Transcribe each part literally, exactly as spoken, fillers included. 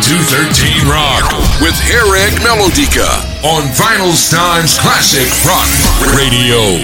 two thirteen Rock with Eric Melodica on Vinyl Times Classic Rock Radio.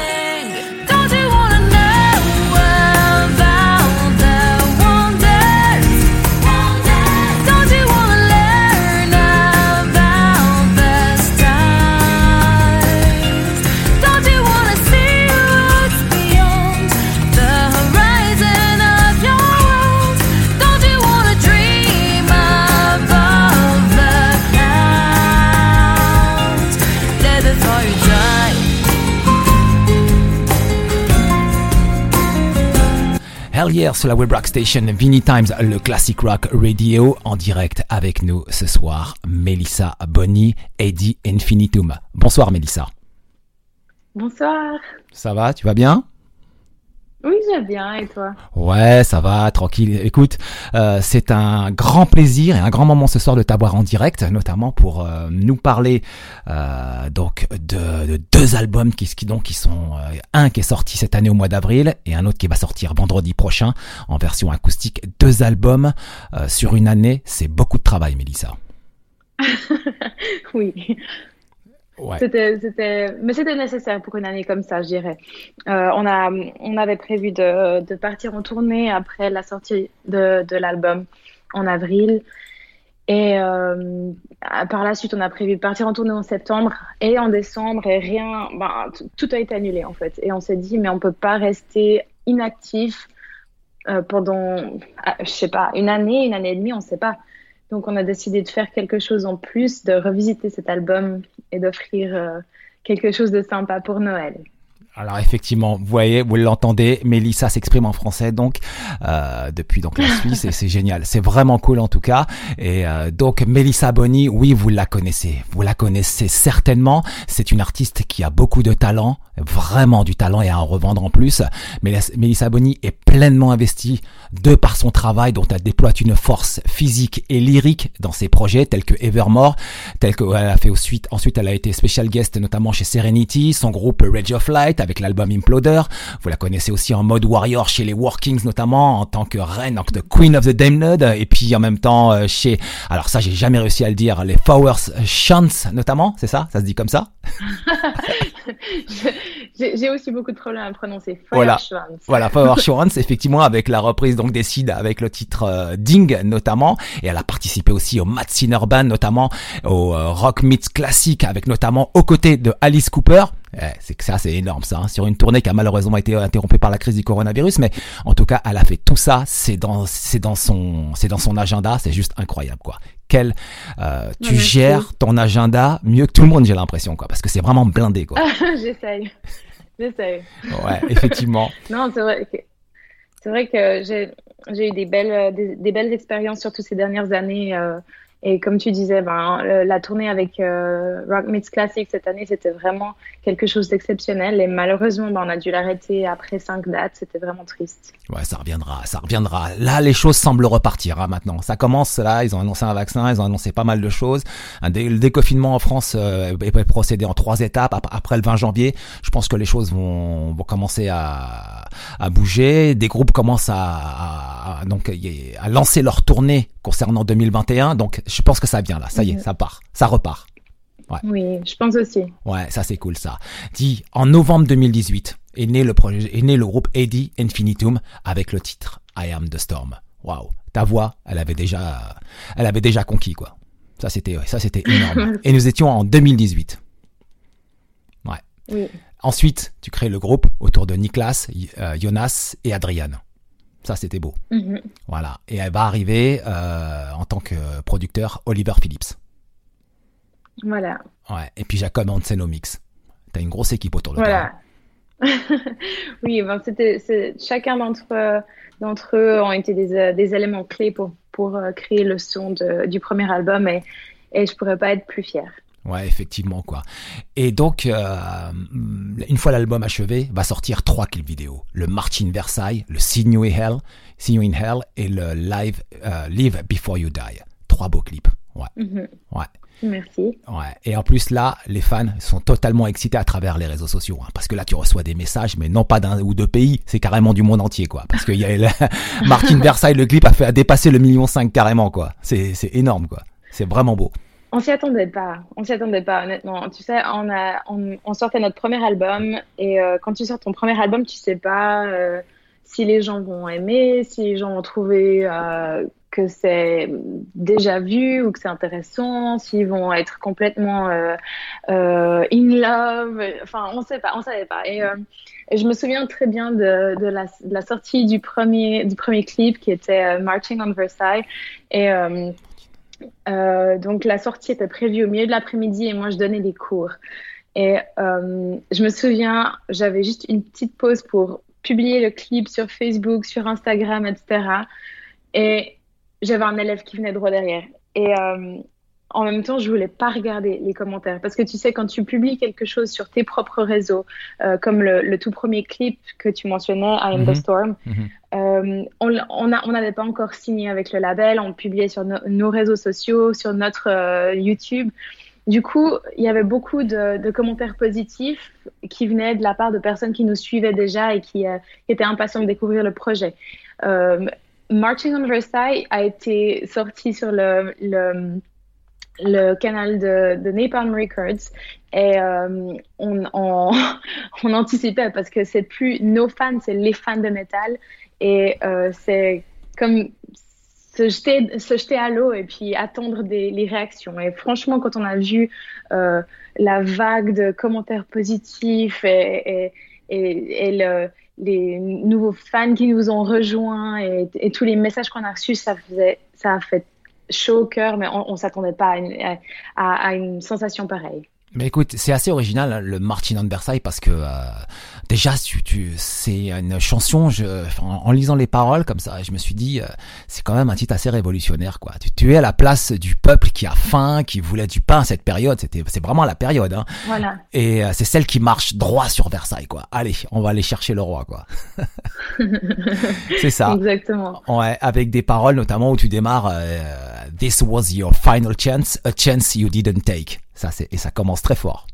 Hell yeah, sur la Web Rock Station, Vinny Times, le Classic Rock Radio, en direct avec nous ce soir, Melissa Boni, Eddie Infinitum. Bonsoir Melissa. Bonsoir. Ça va, tu vas bien ? Oui, je vais bien, et toi ? Ouais, ça va, tranquille. Écoute, euh, c'est un grand plaisir et un grand moment ce soir de t'avoir en direct, notamment pour euh, nous parler euh, donc de, de deux albums qui, qui donc qui sont euh, un qui est sorti cette année au mois d'avril et un autre qui va sortir vendredi prochain en version acoustique. Deux albums euh, sur une année, c'est beaucoup de travail, Melissa. Oui. Ouais. C'était, c'était, mais c'était nécessaire pour une année comme ça, je dirais. Euh, on a, on avait prévu de, de partir en tournée après la sortie de, de l'album en avril, et euh, par la suite, on a prévu de partir en tournée en septembre et en décembre, et rien, ben, t- tout a été annulé en fait. Et on s'est dit, mais on peut pas rester inactif euh, pendant, je sais pas, une année, une année et demie, on sait pas. Donc, on a décidé de faire quelque chose en plus, de revisiter cet album et d'offrir euh, quelque chose de sympa pour Noël. Alors effectivement, vous voyez, vous l'entendez, Melissa s'exprime en français donc euh, depuis donc la Suisse et c'est génial, c'est vraiment cool en tout cas. Et euh, donc Melissa Boni, oui, vous la connaissez, vous la connaissez certainement. C'est une artiste qui a beaucoup de talent, vraiment du talent et à en revendre en plus. Mais Melissa Boni est pleinement investie de par son travail, dont elle déploie une force physique et lyrique dans ses projets tels que Evermore, tels qu'elle a fait ensuite. Ensuite, elle a été special guest notamment chez Serenity, son groupe Rage of Light, avec l'album Imploder. Vous la connaissez aussi en mode warrior chez les Workings notamment, en tant que reine, en tant que Queen of the Damned, et puis en même temps chez, alors ça j'ai jamais réussi à le dire, les Flowers Chants notamment, c'est ça? Ça se dit comme ça? j'ai, j'ai aussi beaucoup de problèmes à prononcer. Fire voilà, Schwanz. voilà, Fire Schwanz, effectivement, avec la reprise donc des Seeds avec le titre euh, Ding notamment, et elle a participé aussi au Mad Sinner Band, notamment au euh, Rock Meets Classic, avec notamment aux côtés de Alice Cooper. Eh, c'est que ça, c'est énorme ça, hein, sur une tournée qui a malheureusement été interrompue par la crise du coronavirus, mais en tout cas, elle a fait tout ça, c'est dans, c'est dans son, c'est dans son agenda, c'est juste incroyable quoi. Quel, euh, tu ouais, gères ton agenda mieux que tout le monde, j'ai l'impression quoi, parce que c'est vraiment blindé quoi. J'essaye, j'essaye. Ouais, effectivement. Non, c'est vrai que c'est vrai que j'ai, j'ai eu des belles, des, des belles expériences surtout ces dernières années. Euh, Et comme tu disais, ben, le, la tournée avec euh, Rock Meets Classic cette année, c'était vraiment quelque chose d'exceptionnel. Et malheureusement, ben, on a dû l'arrêter après cinq dates. C'était vraiment triste. Ouais, ça reviendra, ça reviendra. Là, les choses semblent repartir hein, maintenant. Ça commence là, ils ont annoncé un vaccin, ils ont annoncé pas mal de choses. Un dé- le déconfinement en France euh, est procédé en trois étapes. Après le vingt janvier, je pense que les choses vont, vont commencer à, à bouger. Des groupes commencent à, à, à, donc, à lancer leur tournée concernant deux mille vingt et un. Donc, je pense que ça vient là, ça y est, ça part, ça repart. Ouais. Oui, je pense aussi. Ouais, ça c'est cool ça. Dis, en novembre deux mille dix-huit est né le projet, est né le groupe Eddie Infinitum avec le titre I Am the Storm. Waouh, ta voix, elle avait déjà, elle avait déjà conquis quoi. Ça c'était, ça c'était énorme. Et nous étions en deux mille dix-huit. Ouais. Oui. Ensuite, tu crées le groupe autour de Niklas, euh, Jonas et Adrian. Ça, c'était beau. Mm-hmm. Voilà. Et elle va arriver euh, en tant que producteur Oliver Phillips. Voilà. Ouais. Et puis Jacob Hansen au mix. T'as une grosse équipe autour de voilà. toi. Oui, ben c'était, c'est, chacun d'entre, d'entre eux ont été des, des éléments clés pour, pour créer le son de, du premier album et, et je pourrais pas être plus fière. Ouais, effectivement, quoi. Et donc, euh, une fois l'album achevé, va sortir trois clips vidéo. Le March in Versailles, le See You in Hell, See You in Hell et le Live, euh, Live Before You Die. Trois beaux clips. Ouais. Mm-hmm. Ouais. Merci. Ouais. Et en plus, là, les fans sont totalement excités à travers les réseaux sociaux. Hein, parce que là, tu reçois des messages, mais non pas d'un ou deux pays, c'est carrément du monde entier, quoi. Parce qu'il y a Martin Versailles, le clip a fait a dépassé le million cinq carrément, quoi. C'est, c'est énorme, quoi. C'est vraiment beau. On s'y attendait pas. On s'y attendait pas, honnêtement. Tu sais, on a, on, on sortait notre premier album et euh, quand tu sors ton premier album, tu sais pas euh, si les gens vont aimer, si les gens vont trouver euh, que c'est déjà vu ou que c'est intéressant, s'ils vont être complètement euh, euh, in love. Enfin, on sait pas, on savait pas. Et, euh, et je me souviens très bien de, de, la, de la sortie du premier, du premier clip qui était euh, Marching on Versailles. Et euh, Euh, donc la sortie était prévue au milieu de l'après-midi et moi je donnais des cours et euh, je me souviens j'avais juste une petite pause pour publier le clip sur Facebook, sur Instagram, etc. Et j'avais un élève qui venait droit derrière et euh, en même temps je voulais pas regarder les commentaires parce que tu sais quand tu publies quelque chose sur tes propres réseaux euh, comme le, le tout premier clip que tu mentionnais, I Am mm-hmm. the Storm, mm-hmm. Euh, on on a, on n'avait pas encore signé avec le label, on publiait sur no, nos réseaux sociaux, sur notre euh, YouTube. Du coup, il y avait beaucoup de, de commentaires positifs qui venaient de la part de personnes qui nous suivaient déjà et qui, euh, qui étaient impatients de découvrir le projet. Euh, Marching on Versailles a été sorti sur le, le, le canal de, de Napalm Records et euh, on, on, on anticipait parce que c'est plus nos fans, c'est les fans de métal. Et euh, c'est comme se jeter, se jeter à l'eau et puis attendre des, les réactions. Et franchement, quand on a vu euh, la vague de commentaires positifs et, et, et, et le, les nouveaux fans qui nous ont rejoints et, et tous les messages qu'on a reçus, ça, faisait, ça a fait chaud au cœur, mais on ne s'attendait pas à une, à, à une sensation pareille. Mais écoute, c'est assez original hein, le Marching on Versailles parce que euh, déjà tu, tu c'est une chanson. Je, en, en lisant les paroles comme ça, je me suis dit euh, c'est quand même un titre assez révolutionnaire quoi. Tu, tu es à la place du peuple qui a faim, qui voulait du pain à cette période. C'était c'est vraiment la période. Hein. Voilà. Et euh, c'est celle qui marche droit sur Versailles quoi. Allez, on va aller chercher le roi quoi. C'est ça. Exactement. Ouais, avec des paroles notamment où tu démarres euh, This was your final chance, a chance you didn't take. Ça, c'est, et ça commence très fort.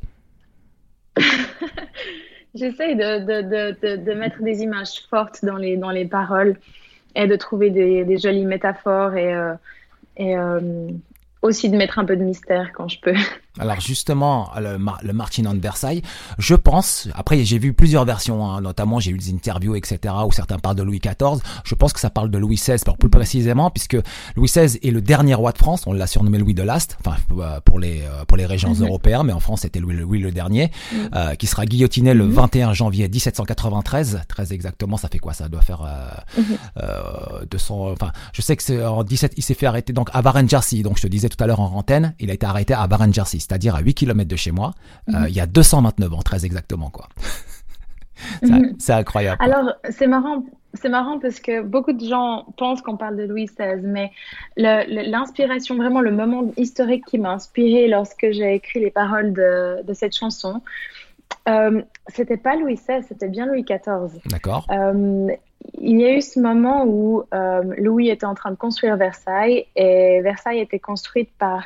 J'essaye de, de, de, de, de mettre des images fortes dans les, dans les paroles et de trouver des, des jolies métaphores et, euh, et euh, aussi de mettre un peu de mystère quand je peux. Alors justement, le, le Marching on Versailles, je pense, après j'ai vu plusieurs versions, hein, notamment j'ai eu des interviews, et cetera, où certains parlent de Louis quatorze, je pense que ça parle de Louis seize, plus précisément, puisque Louis seize est le dernier roi de France, on l'a surnommé Louis de l'Ast, enfin pour les pour les régions mm-hmm. européennes, mais en France c'était Louis, Louis le dernier, mm-hmm. euh, qui sera guillotiné le mm-hmm. vingt et un janvier dix-sept cent quatre-vingt-treize, très exactement, ça fait quoi, ça doit faire euh, mm-hmm. euh, deux cents, enfin je sais que c'est en dix-sept, il s'est fait arrêter donc à Varennes-Jersey, donc je te disais tout à l'heure en antenne, il a été arrêté à Varennes-Jersey, c'est-à-dire à huit kilomètres de chez moi, mm-hmm. euh, il y a deux cent vingt-neuf ans, très exactement, quoi. c'est, mm-hmm. c'est incroyable. Alors, c'est marrant, c'est marrant parce que beaucoup de gens pensent qu'on parle de Louis seize, mais le, le, l'inspiration, vraiment le moment historique qui m'a inspirée lorsque j'ai écrit les paroles de, de cette chanson, euh, c'était pas Louis seize, c'était bien Louis quatorze. D'accord. Euh, il y a eu ce moment où euh, Louis était en train de construire Versailles et Versailles était construite par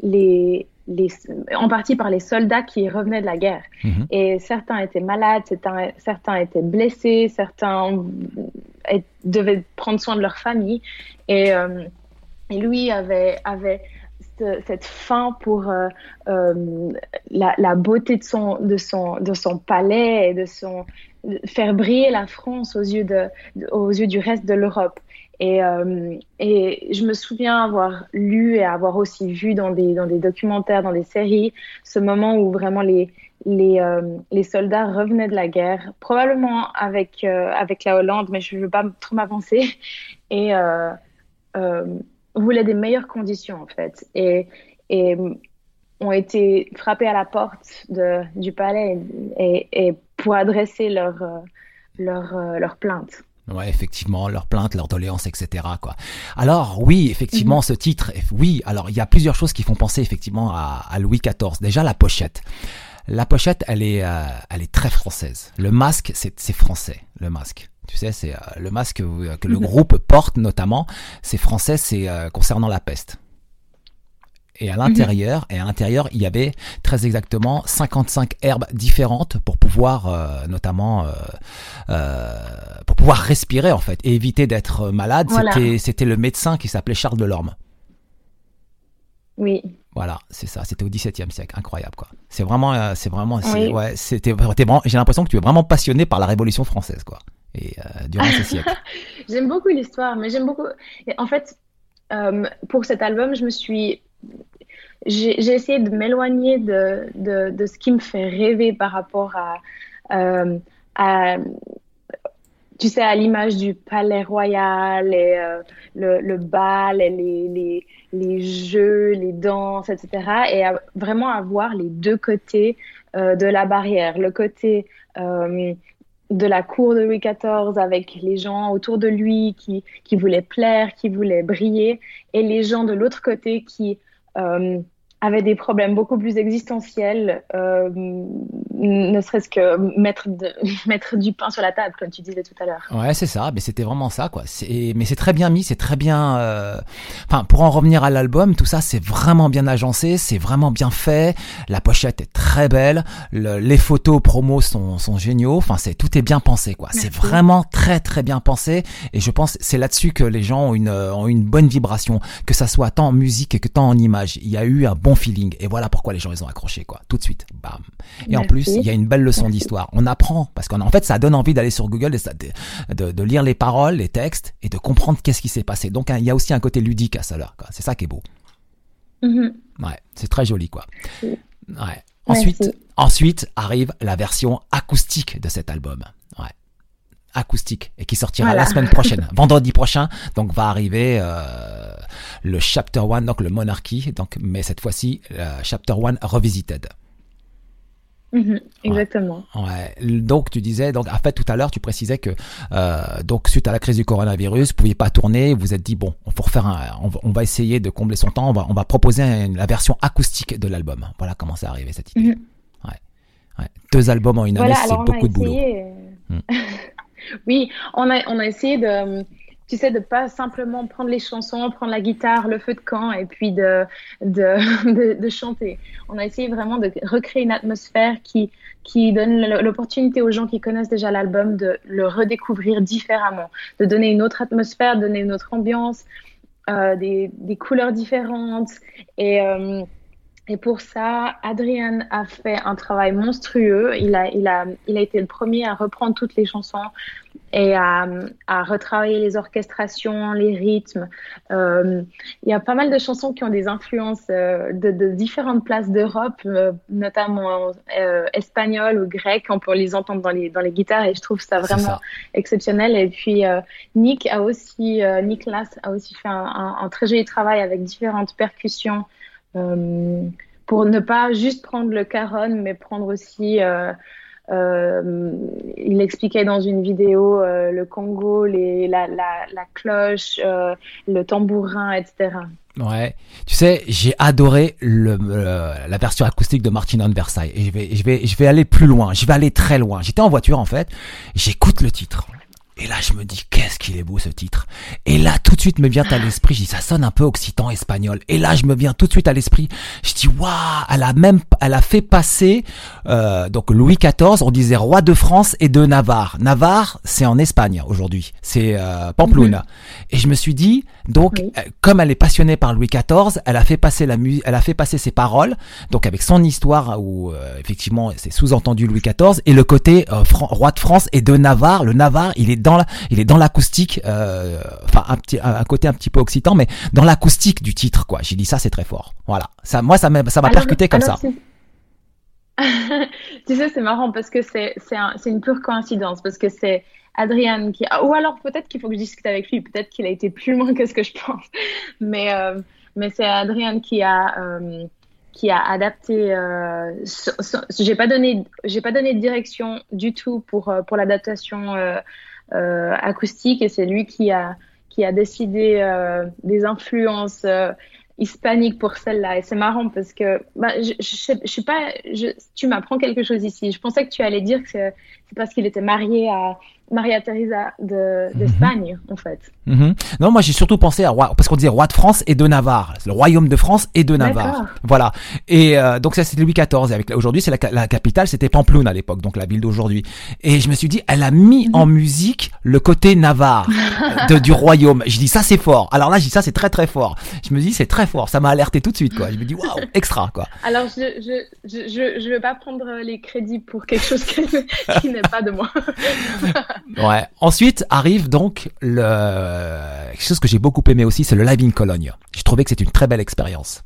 les Les, en partie par les soldats qui revenaient de la guerre. Mmh. Et certains étaient malades, certains, certains étaient blessés, certains et, devaient prendre soin de leur famille. Et, euh, et Louis avait, avait ce, cette faim pour euh, euh, la, la beauté de son, de, son, de son palais et de son, de faire briller la France aux yeux, de, aux yeux du reste de l'Europe. Et, euh, et je me souviens avoir lu et avoir aussi vu dans des, dans des documentaires, dans des séries, ce moment où vraiment les, les, euh, les soldats revenaient de la guerre, probablement avec, euh, avec la Hollande, mais je ne veux pas trop m'avancer, et euh, euh, voulaient des meilleures conditions en fait. Et, et ont été frappés à la porte de, du palais et, et pour adresser leur, leur, leur plainte. Ouais, effectivement, leurs plaintes, leurs doléances, et cetera, quoi. Alors, oui, effectivement, mm-hmm. ce titre, oui, alors, il y a plusieurs choses qui font penser, effectivement, à, à Louis quatorze. Déjà, la pochette. La pochette, elle est, euh, elle est très française. Le masque, c'est, c'est français, le masque. Tu sais, c'est euh, le masque que, que le groupe porte, notamment. C'est français, c'est euh, concernant la peste. Et à l'intérieur, mm-hmm. et à l'intérieur, il y avait très exactement cinquante-cinq herbes différentes pour pouvoir, euh, notamment, euh, euh, pour pouvoir respirer en fait et éviter d'être malade. Voilà. C'était, c'était le médecin qui s'appelait Charles Delorme. Oui. Voilà, c'est ça. C'était au dix-septième siècle, incroyable quoi. C'est vraiment, euh, c'est vraiment, c'est, oui. ouais, c'était, t'es vraiment, j'ai l'impression que tu es vraiment passionné par la Révolution française quoi. Et euh, durant ce siècle. J'aime beaucoup l'histoire, mais j'aime beaucoup. Et en fait, euh, pour cet album, je me suis J'ai, j'ai essayé de m'éloigner de, de, de ce qui me fait rêver par rapport à, euh, à tu sais, à l'image du palais royal et euh, le, le bal et les, les, les jeux, les danses, et cetera. Et à, vraiment avoir les deux côtés euh, de la barrière. Le côté euh, de la cour de Louis quatorze avec les gens autour de lui qui, qui voulaient plaire, qui voulaient briller, et les gens de l'autre côté qui euh, avaient des problèmes beaucoup plus existentiels, euh, ne serait-ce que mettre, de, mettre du pain sur la table, comme tu disais tout à l'heure. Ouais, c'est ça, mais c'était vraiment ça, quoi. C'est, mais c'est très bien mis, c'est très bien... Euh... Enfin, pour en revenir à l'album, tout ça, c'est vraiment bien agencé, c'est vraiment bien fait, la pochette est très belle, le, les photos promos sont, sont géniaux, enfin, c'est, tout est bien pensé, quoi. Merci. C'est vraiment très, très bien pensé, et je pense c'est là-dessus que les gens ont une, ont une bonne vibration, que ça soit tant en musique que tant en image. Il y a eu un bon feeling, et voilà pourquoi les gens ils ont accroché quoi, tout de suite, bam. Et Merci. En plus il y a une belle leçon Merci. D'histoire, on apprend parce qu'en en fait ça donne envie d'aller sur Google et ça, de, de, de lire les paroles, les textes et de comprendre qu'est-ce qui s'est passé. Donc hein, il y a aussi un côté ludique à ça là, quoi. C'est ça qui est beau. Mm-hmm. Ouais, c'est très joli quoi. Ouais. Ensuite, Merci. Ensuite arrive la version acoustique de cet album. Ouais. Acoustique et qui sortira voilà. la semaine prochaine, vendredi prochain. Donc va arriver euh, le Chapter One, donc le Monarchy, donc mais cette fois-ci euh, Chapter One Revisited. Mmh, exactement. Ouais. ouais. Donc tu disais, donc en fait tout à l'heure tu précisais que euh, donc suite à la crise du coronavirus, vous pouviez pas tourner, vous vous êtes dit bon, on faut refaire un, on va, on va essayer de combler son temps, on va, on va proposer une, la version acoustique de l'album. Voilà comment c'est arrivé cette idée. Mmh. Ouais. ouais. Deux albums en une voilà, année, c'est beaucoup de essayé... boulot. Mmh. Oui, on a, on a essayé de, tu sais, de pas simplement prendre les chansons, prendre la guitare, le feu de camp et puis de, de, de, de chanter. On a essayé vraiment de recréer une atmosphère qui, qui donne l'opportunité aux gens qui connaissent déjà l'album de le redécouvrir différemment, de donner une autre atmosphère, de donner une autre ambiance, euh, des, des couleurs différentes. Et, euh, Et pour ça, Adrian a fait un travail monstrueux. Il a, il a, il a été le premier à reprendre toutes les chansons et à, à retravailler les orchestrations, les rythmes. Euh, il y a pas mal de chansons qui ont des influences euh, de, de différentes places d'Europe, euh, notamment euh, espagnoles ou grecques. On peut les entendre dans les, dans les guitares et je trouve ça vraiment ça. exceptionnel. Et puis, euh, Nick a aussi, euh, Nicolas a aussi fait un, un, un très joli travail avec différentes percussions. Euh, pour ne pas juste prendre le cajon, mais prendre aussi, euh, euh, il expliquait dans une vidéo euh, le congo, les, la, la, la cloche, euh, le tambourin, et cetera. Ouais, tu sais, j'ai adoré le, euh, la version acoustique de Martin on Versailles et je vais, je vais, je vais aller plus loin, je vais aller très loin. J'étais en voiture en fait, j'écoute le titre. Et là, je me dis, qu'est-ce qu'il est beau ce titre. Et là, tout de suite me vient à l'esprit, je dis, ça sonne un peu occitan, espagnol. Et là, je me viens tout de suite à l'esprit, je dis, waouh, elle a même, elle a fait passer, euh, donc Louis quatorze, on disait roi de France et de Navarre. Navarre, c'est en Espagne aujourd'hui, c'est euh, Pamplona. Mm-hmm. Et je me suis dit, donc, oui. euh, comme elle est passionnée par Louis quatorze, elle a fait passer la musique, elle a fait passer ses paroles, donc avec son histoire où euh, effectivement c'est sous-entendu Louis quatorze et le côté euh, Fran- roi de France et de Navarre. Le Navarre, il est dans la, il est dans l'acoustique, euh, enfin un petit, un côté un petit peu occitan, mais dans l'acoustique du titre, quoi. J'ai dit ça, c'est très fort. Voilà. Ça, moi, ça m'a, ça m'a alors, percuté comme alors, ça. Tu sais, c'est marrant parce que c'est, c'est, un, c'est une pure coïncidence parce que c'est Adrian qui, ou alors peut-être qu'il faut que je discute avec lui, peut-être qu'il a été plus loin que ce que je pense, mais euh, mais c'est Adrian qui a euh, qui a adapté. Euh, so, so, j'ai pas donné, j'ai pas donné de direction du tout pour pour l'adaptation euh, euh, acoustique et c'est lui qui a qui a décidé euh, des influences euh, hispaniques pour celle-là. Et c'est marrant parce que bah, je, je, je suis pas. Je, tu m'apprends quelque chose ici. Je pensais que tu allais dire que c'est, c'est parce qu'il était marié à Maria Teresa de, d'Espagne, mm-hmm. en fait. Mm-hmm. Non, moi j'ai surtout pensé à roi, parce qu'on disait roi de France et de Navarre, le royaume de France et de Navarre. D'accord. Voilà. Et euh, donc ça c'était Louis quatorze. Et avec aujourd'hui c'est la, la capitale, c'était Pamplona à l'époque, donc la ville d'aujourd'hui. Et je me suis dit, elle a mis mm-hmm. en musique le côté Navarre de, du royaume. Je dis ça c'est fort. Alors là je dis ça c'est très très fort. Je me dis c'est très fort. Ça m'a alerté tout de suite quoi. Je me dis waouh extra quoi. Alors je je je je je vais pas prendre les crédits pour quelque chose qui, qui n'est pas de moi. Ouais. Ensuite arrive donc le quelque chose que j'ai beaucoup aimé aussi, c'est le Live in Cologne. J'ai trouvé que c'était une très belle expérience.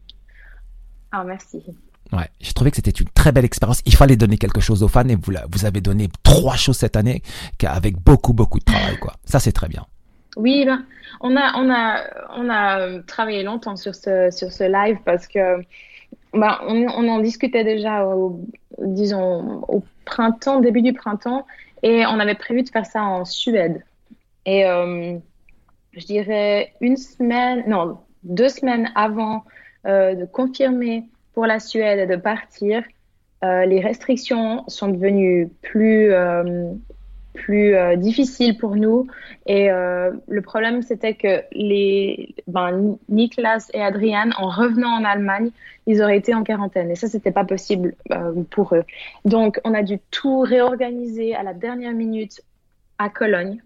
Ah merci. Ouais, j'ai trouvé que c'était une très belle expérience. Il fallait donner quelque chose aux fans et vous vous avez donné trois choses cette année avec beaucoup beaucoup de travail quoi. Ça c'est très bien. Oui, ben on a on a on a travaillé longtemps sur ce sur ce live parce que ben on on en discutait déjà au, disons au printemps, début du printemps. Et on avait prévu de faire ça en Suède. Et euh, je dirais une semaine, non, deux semaines avant euh, de confirmer pour la Suède et de partir, euh, les restrictions sont devenues plus, euh, plus euh, difficiles pour nous. Et euh, le problème, c'était que les, ben, Niklas et Adrian, en revenant en Allemagne, ils auraient été en quarantaine. Et ça, c'était pas possible euh, pour eux. Donc, on a dû tout réorganiser à la dernière minute à Cologne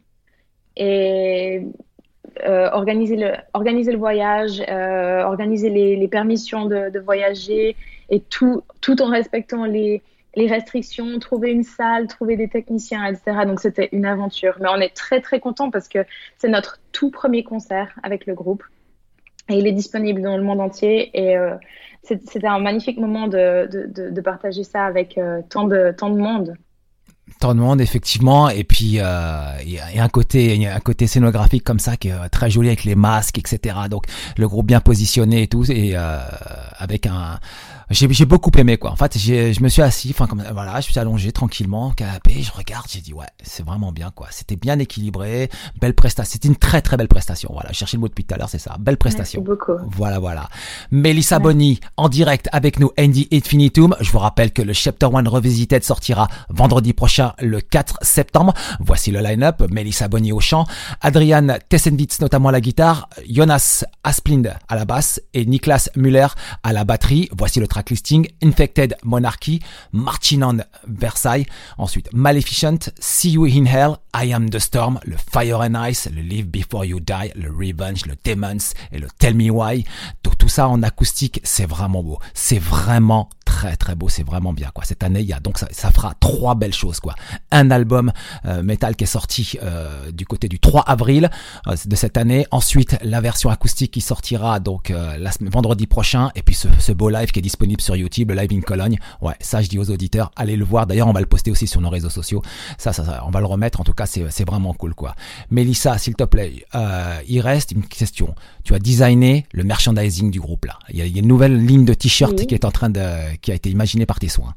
et euh, organiser, le, organiser le voyage, euh, organiser les, les permissions de, de voyager et tout, tout en respectant les, les restrictions, trouver une salle, trouver des techniciens, et cetera. Donc, c'était une aventure. Mais on est très, très contents parce que c'est notre tout premier concert avec le groupe. Et il est disponible dans le monde entier. Et euh, c'était un magnifique moment de, de, de, de partager ça avec euh, tant, de, tant de monde. Tant de monde, effectivement. Et puis, il euh, y, y a un côté, y a un côté scénographique comme ça qui est très joli avec les masques, et cetera. Donc, le groupe bien positionné et tout. Et euh, avec un... J'ai, j'ai beaucoup aimé quoi. En fait, j'ai, je me suis assis, enfin comme voilà, je me suis allongé tranquillement, canapé, je regarde, j'ai dit ouais, c'est vraiment bien quoi. C'était bien équilibré, belle prestation. C'était une très très belle prestation. Voilà, je cherchais le mot depuis tout à l'heure, c'est ça, belle prestation. Merci beaucoup. Voilà voilà. Melissa Boni en direct avec nous, Andy Infinitum. Je vous rappelle que le Chapter One Revisited sortira vendredi prochain, le quatre septembre. Voici le line-up: Melissa Boni au chant, Adrian Tessenwitz notamment à la guitare, Jonas Asplind à la basse et Niklas Müller à la batterie. Voici le tracklisting: Infected Monarchy, Marching on Versailles, ensuite Maleficent, See You in Hell, I Am the Storm, le Fire and Ice, le Live Before You Die, le Revenge, le Demons et le Tell Me Why. Tout, tout ça en acoustique, c'est vraiment beau, c'est vraiment très très beau, c'est vraiment bien quoi. Cette année, il y a donc ça, ça fera trois belles choses quoi. Un album euh, metal qui est sorti euh, du côté du trois avril euh, de cette année. Ensuite, la version acoustique qui sortira donc euh, la semaine, vendredi prochain. Et puis ce, ce beau live qui est disponible sur YouTube, le Live in Cologne. Ouais, ça je dis aux auditeurs, allez le voir. D'ailleurs, on va le poster aussi sur nos réseaux sociaux. Ça, ça, ça on va le remettre. En tout cas, c'est c'est vraiment cool quoi. Mélissa, s'il te plaît, euh, il reste une question. Tu as designé le merchandising du groupe là. Il y a, il y a une nouvelle ligne de t-shirt oui. qui est en train de qui a été imaginée par tes soins.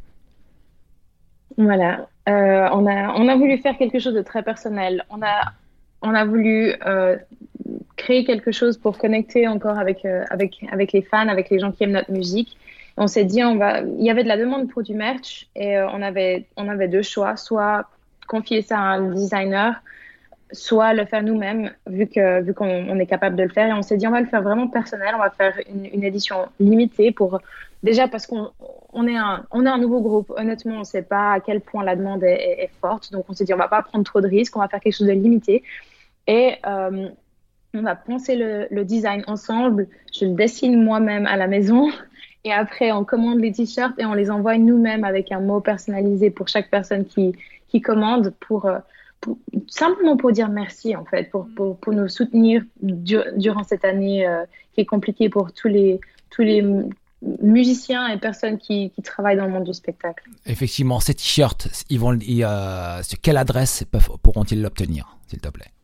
Voilà, euh, on a on a voulu faire quelque chose de très personnel. On a on a voulu euh, créer quelque chose pour connecter encore avec euh, avec avec les fans, avec les gens qui aiment notre musique. On s'est dit on va, il y avait de la demande pour du merch et euh, on avait on avait deux choix, soit confier ça à un designer, soit le faire nous-mêmes vu que vu qu'on on est capable de le faire. Et on s'est dit on va le faire vraiment personnel, on va faire une, une édition limitée pour déjà parce qu'on on est un on est un nouveau groupe. Honnêtement, on ne sait pas à quel point la demande est, est, est forte, donc on s'est dit on va pas prendre trop de risques, on va faire quelque chose de limité et euh, on va penser le, le design ensemble. Je le dessine moi-même à la maison et après on commande les t-shirts et on les envoie nous-mêmes avec un mot personnalisé pour chaque personne qui qui commande pour Pour, simplement pour dire merci en fait, pour, pour, pour nous soutenir du, durant cette année euh, qui est compliquée pour tous les, tous les musiciens et personnes qui, qui travaillent dans le monde du spectacle. Effectivement, ces t-shirts, ils vont, ils, euh, sur quelle adresse peuvent, pourront-ils l'obtenir, s'il te plaît?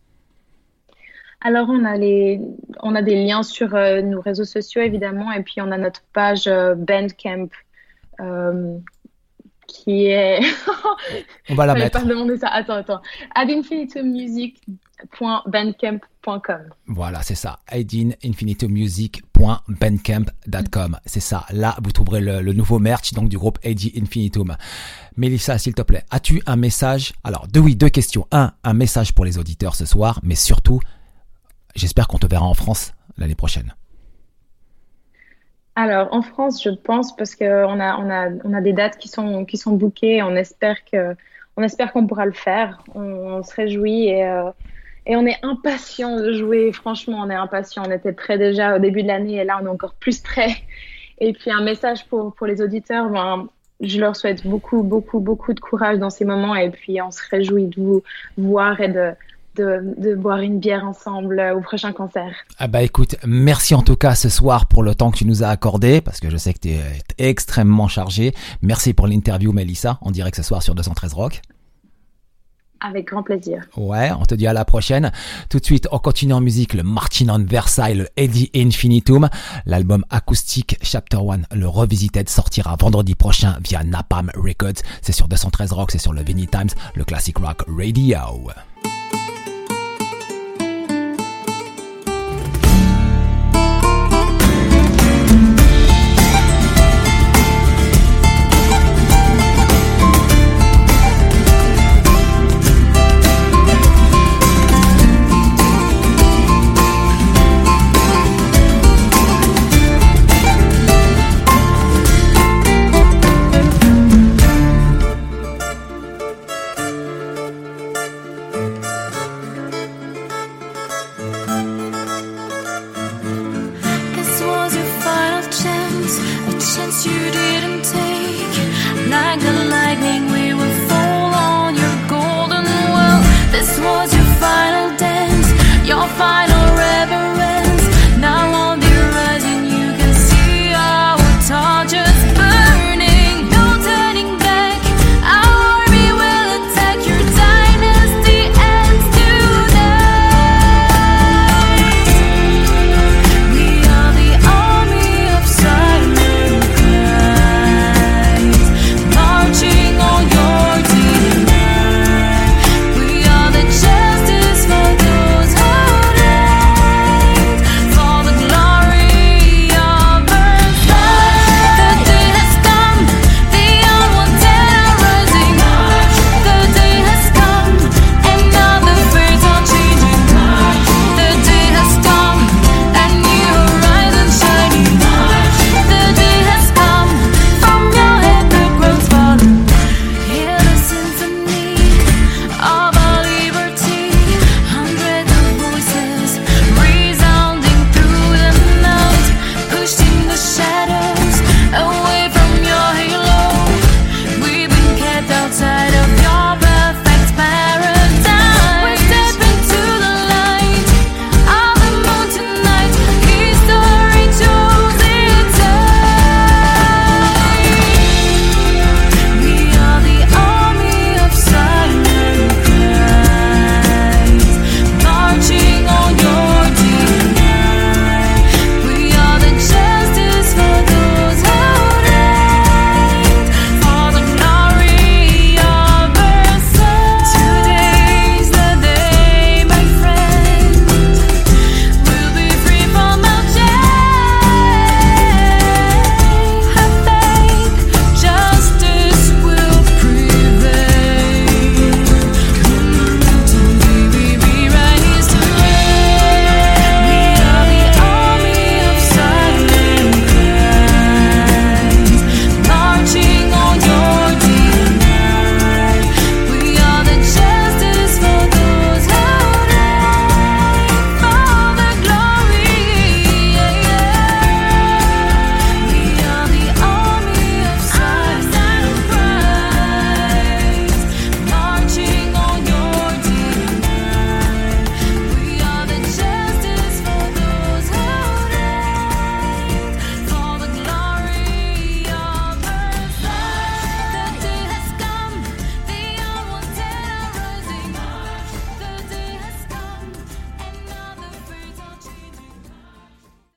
Alors, on a, les, on a des liens sur euh, nos réseaux sociaux, évidemment, et puis on a notre page euh, Bandcamp euh, qui est... On va la Je mettre. pas demander ça. Attends, attends. ad infinitum music point bandcamp point com. Voilà, c'est ça. ad infinitum music point bandcamp point com. C'est ça. Là, vous trouverez le, le nouveau merch donc du groupe Ad Infinitum. Mélissa, s'il te plaît, as-tu un message? Alors, deux oui, deux questions. Un, un message pour les auditeurs ce soir, mais surtout, j'espère qu'on te verra en France l'année prochaine. Alors, en France, je pense, parce qu'on a, on a, on a des dates qui sont, qui sont bookées. On espère que, on espère qu'on pourra le faire. On, on se réjouit et, euh, et on est impatient de jouer. Franchement, on est impatient. On était prêts déjà au début de l'année et là, on est encore plus prêts. Et puis, un message pour, pour les auditeurs. Ben, je leur souhaite beaucoup, beaucoup, beaucoup de courage dans ces moments. Et puis, on se réjouit de vous voir et de, De, de boire une bière ensemble au prochain concert. Ah bah écoute, merci en tout cas ce soir pour le temps que tu nous as accordé, parce que je sais que tu es extrêmement chargé. Merci pour l'interview Mélissa, en direct ce soir sur deux cent treize Rock. Avec grand plaisir. Ouais, on te dit à la prochaine. Tout de suite, on continue en musique, le Martin on Versailles, le Ad Infinitum. L'album acoustique Chapter one, le Revisited, sortira vendredi prochain via Napalm Records. C'est sur deux cent treize Rock, c'est sur le Vinny Times, le Classic Rock Radio. You didn't take, like the lightning